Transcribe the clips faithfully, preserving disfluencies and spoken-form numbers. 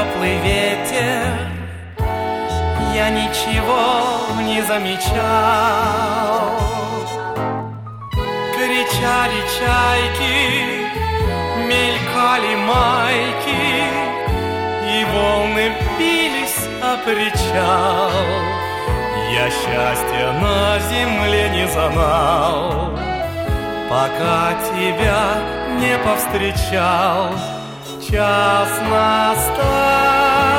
теплый ветер, я ничего не замечал. Кричали чайки, мелькали майки, и волны бились о причал. Я счастья на земле не знал, пока тебя не повстречал. Час настал.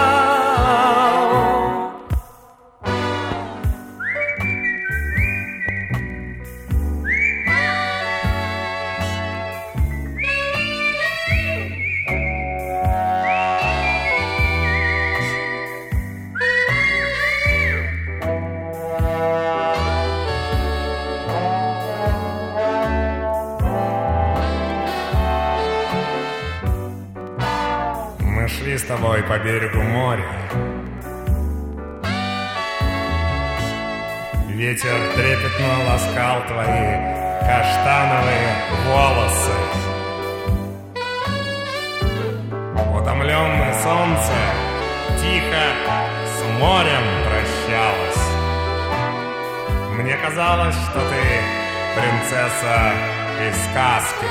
Шли с тобой по берегу моря. Ветер трепетно ласкал твои каштановые волосы. Утомленное солнце тихо с морем прощалось. Мне казалось, что ты принцесса из сказки.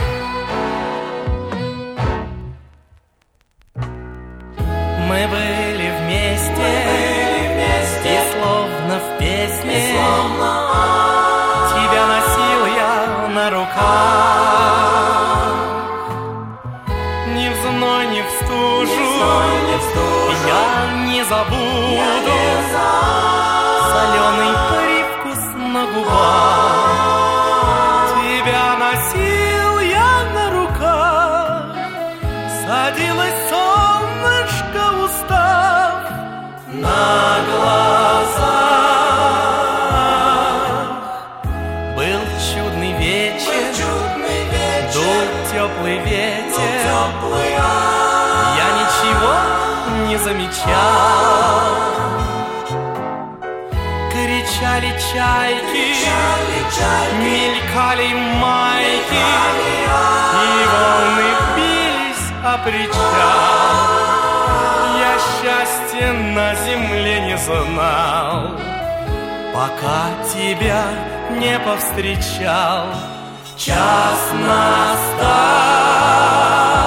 Мы были вместе, Мы были вместе и словно в песне, и словно... тебя носил я на руках. Ни в зной, ни в стужу, ни в зной, ни в стужу я не забуду, я не забуду соленый привкус на губах. Тебя носил я на руках, садилось солнышко, устав на глазах. Был чудный вечер, Был чудный вечер дул теплый ветер, дул теплый, я ничего не замечал. Кричали чайки, кричали чайки, мелькали майки, мелькали, и волны бились о причал. Я счастья на земле не знал, пока тебя не повстречал. Час настал.